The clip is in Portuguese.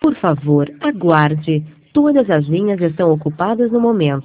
Por favor, aguarde. Todas as linhas estão ocupadas no momento.